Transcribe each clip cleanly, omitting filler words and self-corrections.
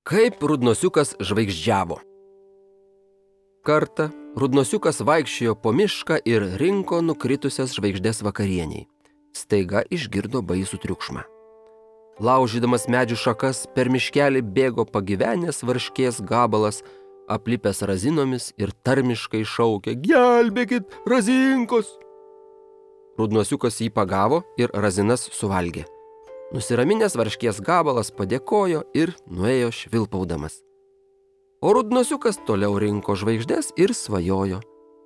Kaip rudnosiukas žvaigždžiavo. Kartą rudnosiukas vaikščiojo po mišką ir rinko nukritusias žvaigždės vakarieniai. Staiga išgirdo baisų triukšmą. Laužydamas medžių šakas per miškelį bėgo pagyvenęs varškės gabalas, aplipęs razinomis ir tarmiškai šaukė: "Gelbėkit, razinkos!" Rudnosiukas jį pagavo ir razinas suvalgė. Nusiraminęs varškės gabalas padėkojo ir nuėjo švilpaudamas. O rudnosiukas toliau rinko žvaigždės ir svajojo.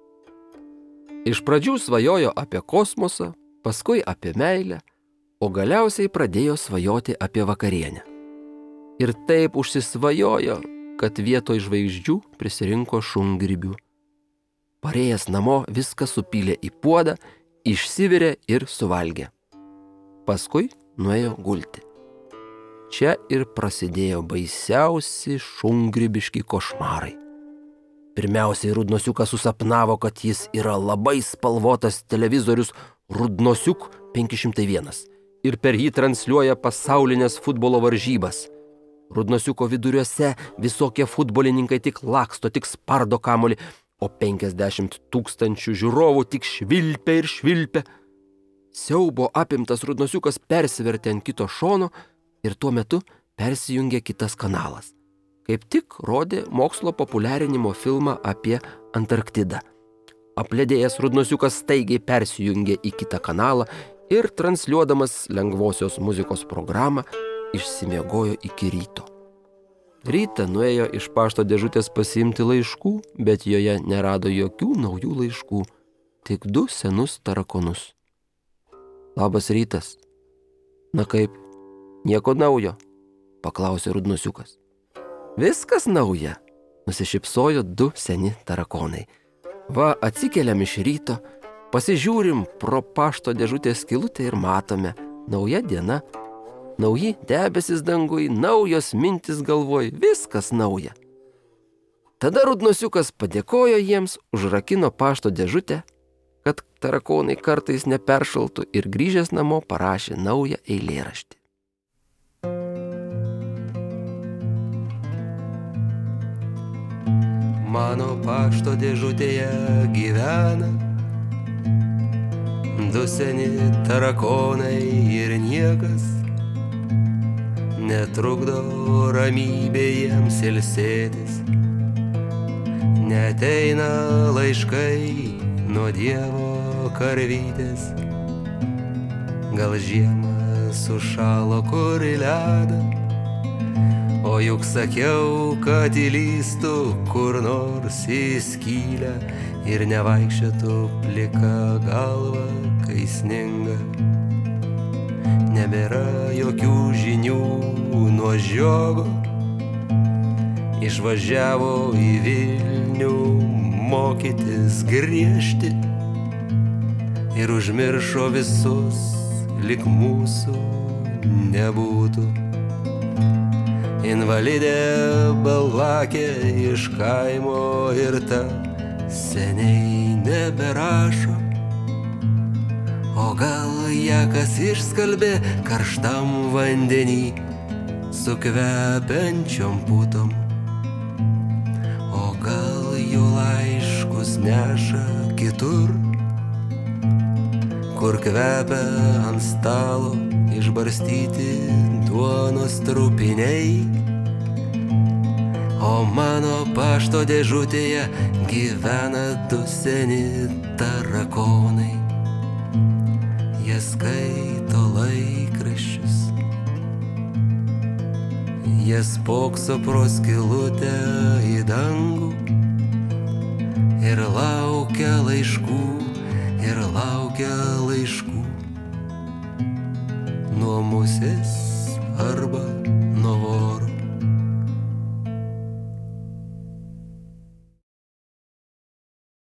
Iš pradžių svajojo apie kosmosą, paskui apie meilę, o galiausiai pradėjo svajoti apie vakarienę. Ir taip užsisvajojo, kad vietoj žvaigždžių prisirinko šungrybių. Parėjęs namo viską supylė į puodą, išsivirė ir suvalgė. Paskui nuėjo gulti. Čia ir prasidėjo baisiausi šungrybiški košmarai. Pirmiausiai rudnosiukas susapnavo, kad jis yra labai spalvotas televizorius Rudnosiuk 501 ir per jį transliuoja pasaulinės futbolo varžybas. Rudnosiuko viduriuose visokie futbolininkai tik laksto, tik spardo kamuolį, o 50 000 žiūrovų tik švilpia ir švilpia. Siaubo apimtas rudnosiukas persivertė ant kito šono ir tuo metu persijungė kitas kanalas. Kaip tik rodė mokslo populiarinimo filmą apie Antarktidą. Apledėjęs rudnosiukas staigiai persijungė į kitą kanalą ir transliuodamas lengvosios muzikos programą išsimiegojo iki ryto. Rytą nuėjo iš pašto dėžutės pasiimti laiškų, bet joje nerado jokių naujų laiškų, tik 2 senus tarakonus. "Labas rytas." "Na kaip, nieko naujo?" paklausė rudnosiukas. "Viskas nauja," nusišypsojo 2 seni tarakonai. "Va, atsikeliam iš ryto, pasižiūrim pro pašto dėžutės skylutę ir matome: nauja diena, nauji debesis dangui, naujos mintis galvoj, viskas nauja." Tada rudnosiukas padėkojo jiems, užrakino pašto dėžutę, kad tarakonai kartais neperšaltų, ir grįžęs namo parašė naują eilėraštį. Mano pašto dėžutėje gyvena 2 seni tarakonai ir niekas netrukdo ramybė jiems ilsėtis. Neateina laiškai nuo Dievo karvytės, gal žiemą sušalo kur į ledą, o juk sakiau, kad įlystų kur nors į skylę ir nevaikščiotų plika galva, kai sninga. Nebėra jokių žinių nuo žiogo, išvažiavo į Vilnių mokytis griežti ir užmiršo visus, lyg mūsų nebūtų. Invalidė balakė iš kaimo ir ta seniai neberašo, o gal ją kas išskalbė karštam vandenį su kvepiančiom putom, o gal jų laiškus neša kitur, kur kvepia ant stalo išbarstyti duonos trupiniai. O mano pašto dėžutėje gyvena 2 seni tarakonai. Jie skaito laikraščius, jie spokso pro skylutę į dangų ir laukia laiškų, ir laukia laiškų nuo musės arba nuo